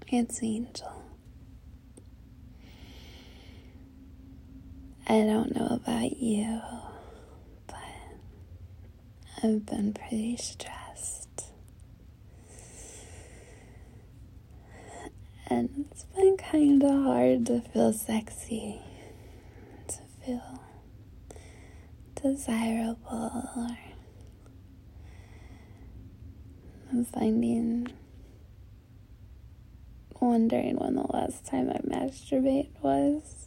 It's Angel. I don't know about you, but I've been pretty stressed. And it's been kind of hard to feel sexy, to feel desirable, or I'm wondering when the last time I masturbated was.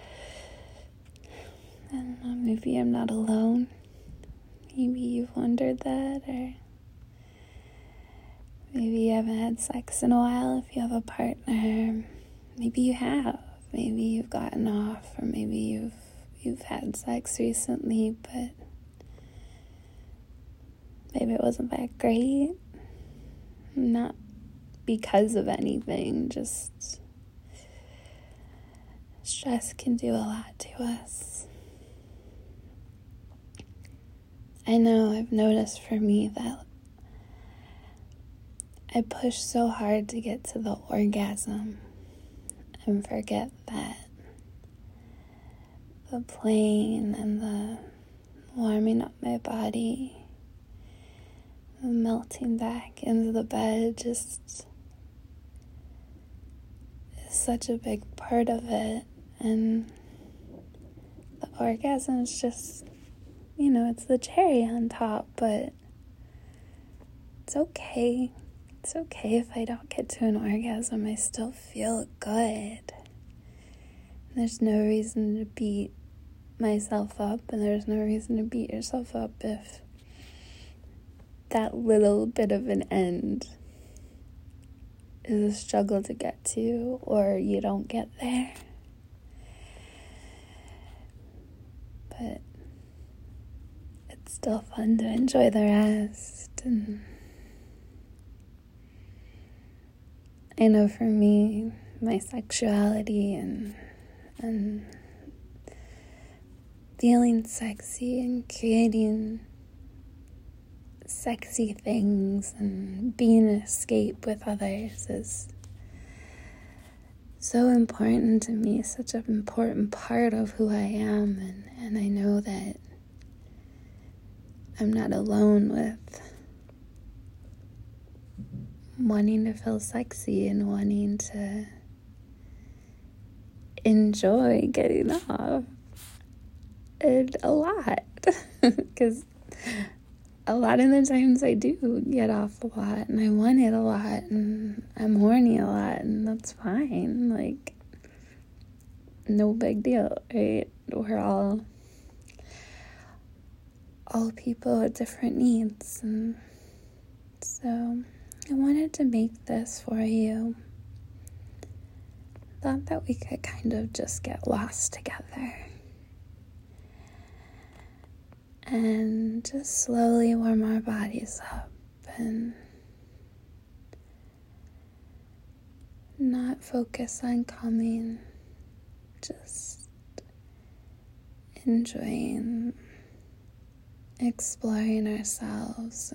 I don't know, maybe I'm not alone. Maybe you've wondered that, or maybe you haven't had sex in a while if you have a partner. Maybe you have. Maybe you've gotten off, or maybe you've had sex recently, but maybe it wasn't that great. Not because of anything, just stress can do a lot to us. I know I've noticed for me that I push so hard to get to the orgasm and forget that the playing and the warming up my body, the melting back into the bed just is such a big part of it. And the orgasm is just, it's the cherry on top, but it's okay. It's okay if I don't get to an orgasm. I still feel good. There's no reason to beat myself up, and there's no reason to beat yourself up if that little bit of an end is a struggle to get to, or you don't get there. But it's still fun to enjoy the rest. And I know for me, my sexuality and feeling sexy and creating sexy things and being an escape with others is so important to me, such an important part of who I am, and I know that I'm not alone with wanting to feel sexy and wanting to enjoy getting off. And a lot, because a lot of the times I do get off a lot, and I want it a lot, and I'm horny a lot, and that's fine. Like, no big deal, right? We're all people with different needs, and so I wanted to make this for you. Thought that we could kind of just get lost together and just slowly warm our bodies up and not focus on coming, just enjoying exploring ourselves.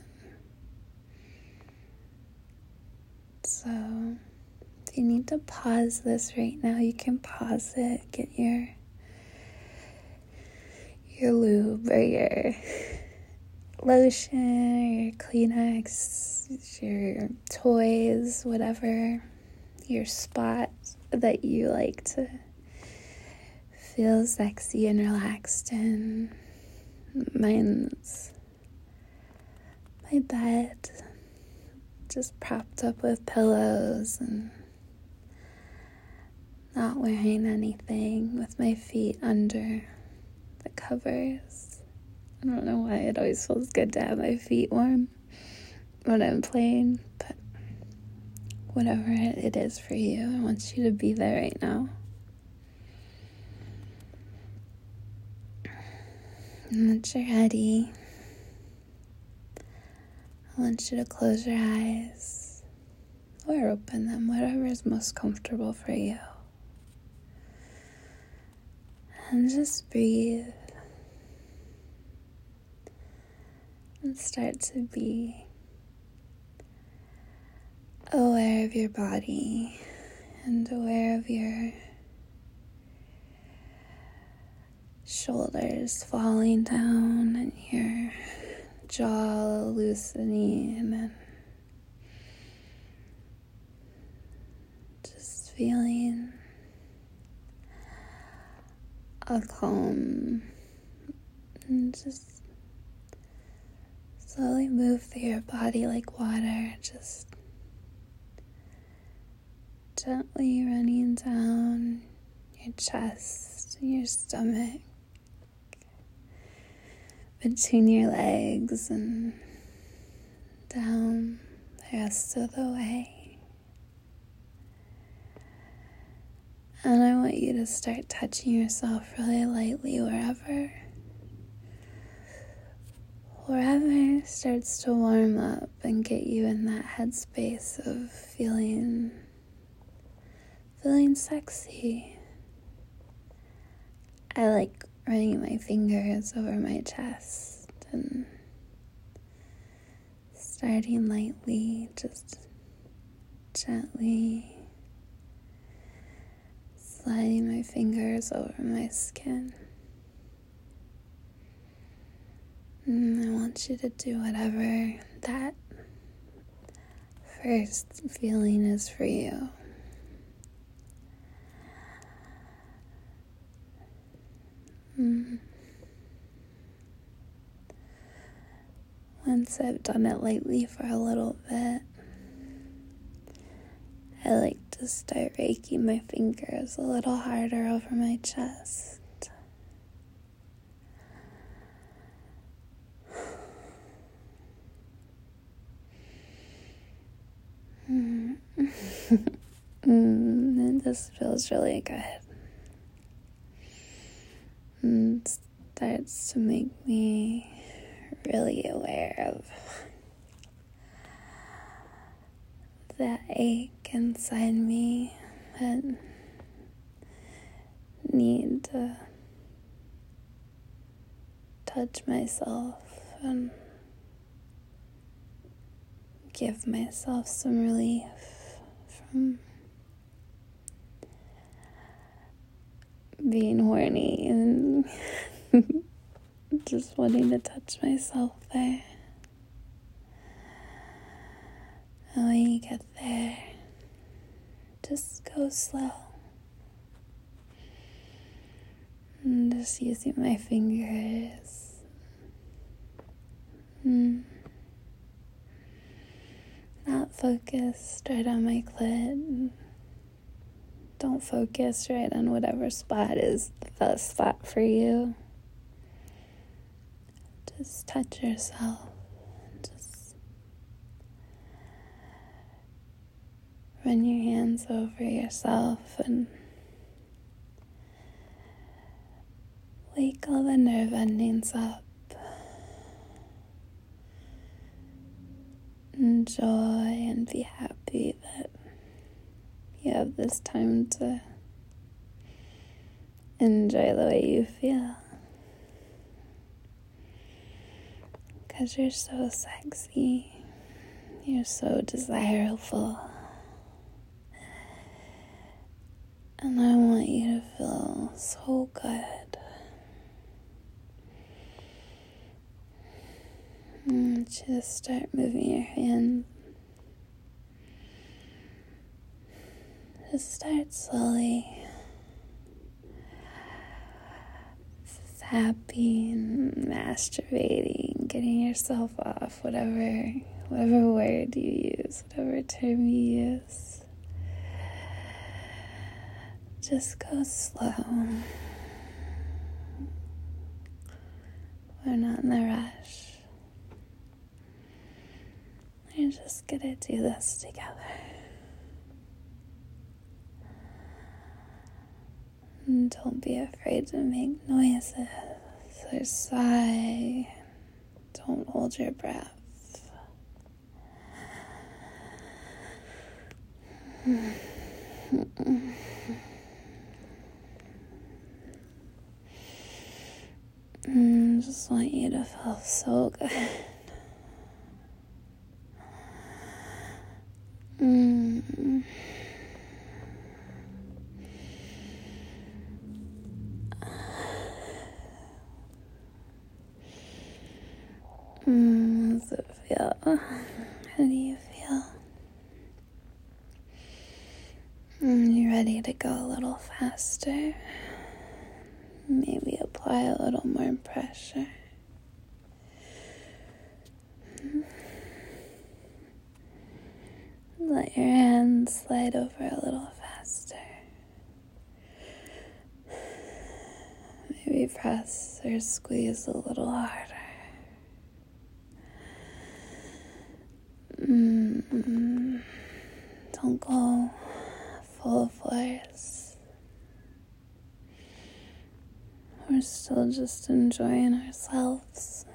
So if you need to pause this right now, you can pause it, get your lube or your lotion, your Kleenex, your toys, whatever your spot that you like to feel sexy and relaxed in. Mine's my bed, just propped up with pillows and not wearing anything, with my feet under the covers. I don't know why it always feels good to have my feet warm when I'm playing, but whatever it is for you, I want you to be there right now. And once you're ready, I want you to close your eyes or open them, whatever is most comfortable for you. And just breathe and start to be aware of your body and aware of your shoulders falling down and your jaw loosening, and just feeling a calm, and just slowly move through your body like water, just gently running down your chest and your stomach, between your legs and down the rest of the way. And I want you to start touching yourself really lightly wherever starts to warm up and get you in that headspace of feeling sexy. I like running my fingers over my chest and starting lightly, just gently sliding my fingers over my skin. And I want you to do whatever that first feeling is for you. Once I've done it lightly for a little bit, I like to start raking my fingers a little harder over my chest. And this feels really good. And starts to make me really aware of that ache inside me, that need to touch myself and give myself some relief from being horny and just wanting to touch myself there. And when you get there, just go slow. And just using my fingers. Not focused right on my clit. Don't focus right on whatever spot is the best spot for you. Just touch yourself. Just run your hands over yourself and wake all the nerve endings up. Enjoy and be happy that you have this time to enjoy the way you feel. Because you're so sexy. You're so desirable. And I want you to feel so good. Just start moving your hands. Just start slowly zapping, masturbating, getting yourself off, whatever word you use, whatever term you use. Just go slow. We're not in a rush. We're just gonna do this together. And don't be afraid to make noises or sigh. Don't hold your breath. I just want you to feel so good. does it feel? How do you feel? You ready to go a little faster? Maybe apply a little more pressure. Let your hands slide over a little faster. Maybe press or squeeze a little harder. Don't go full force. We're still just enjoying ourselves.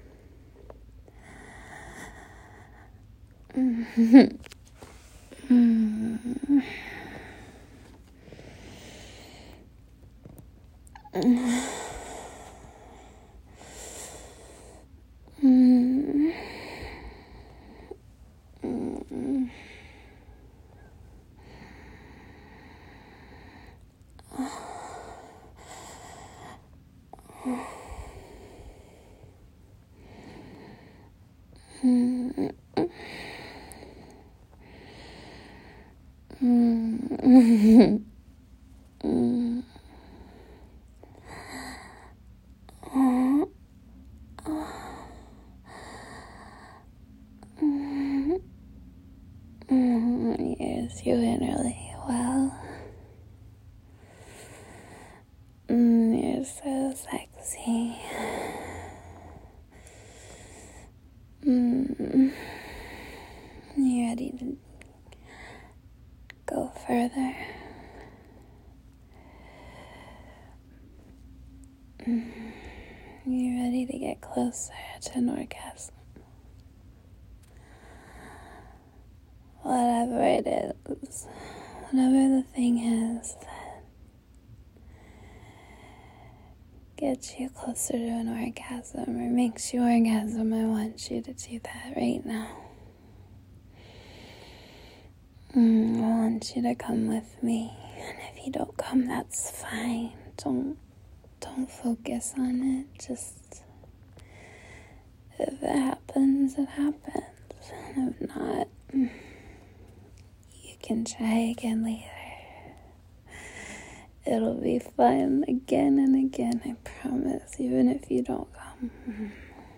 You're doing really well. You're so sexy. You ready to go further? You ready to get closer to an orgasm? Whatever it is, whatever the thing is that gets you closer to an orgasm or makes you orgasm, I want you to do that right now. I want you to come with me, and if you don't come, that's fine. Don't focus on it. Just, if it happens, it happens. And if not, you can try again later. It'll be fun again and again, I promise, even if you don't come.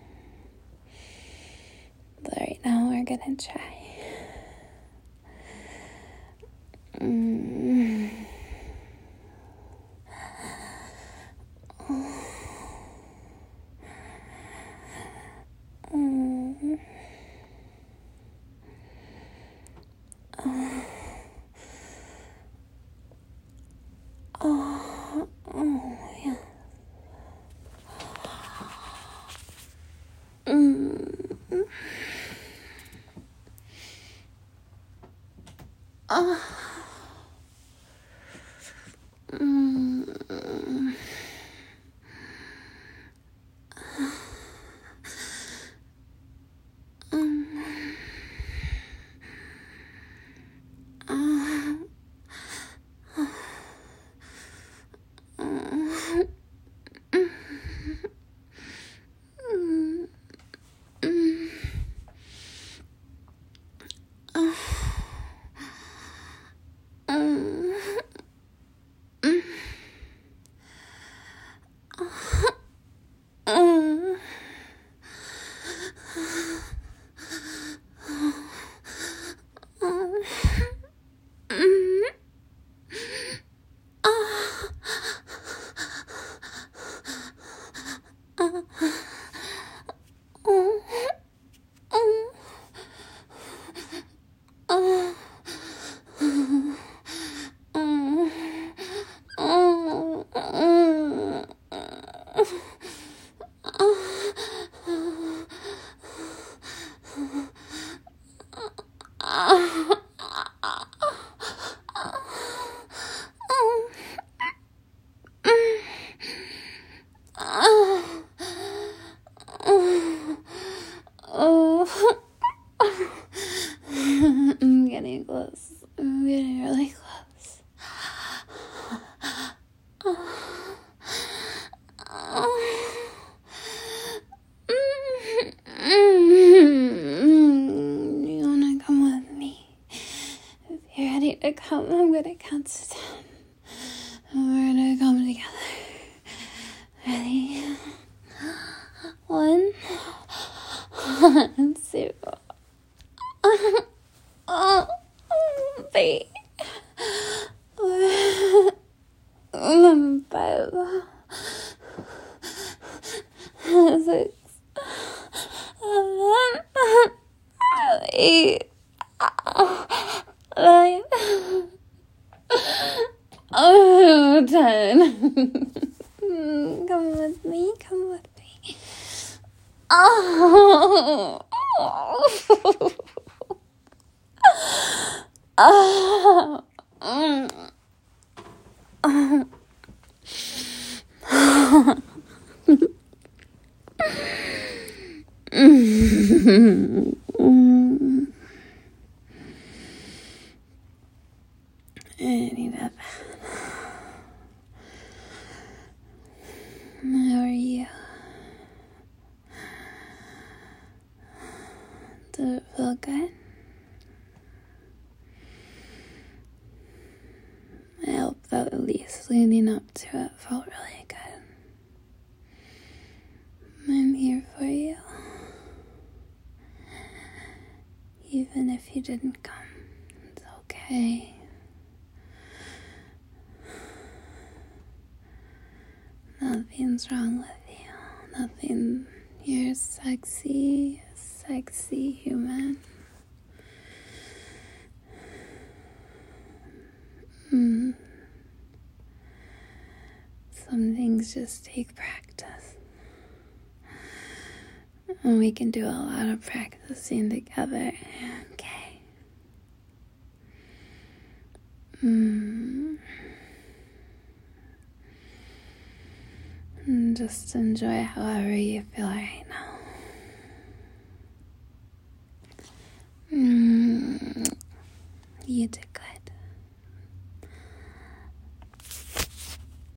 But right now, we're gonna try. I'm gonna count to 10. We're gonna come together. Ready? 1, 2, 3, 4, 5, 6, 7, 8, 9, 10. Come with me, come with me. Oh. Oh. I need that. How are you? Did it feel good? I hope that at least leading up to it felt really good. I'm here for you. Even if you didn't come, it's okay. Nothing's wrong with you. Nothing. You're sexy human. Some things just take practice. And we can do a lot of practicing together. Okay. And just enjoy however you feel right now.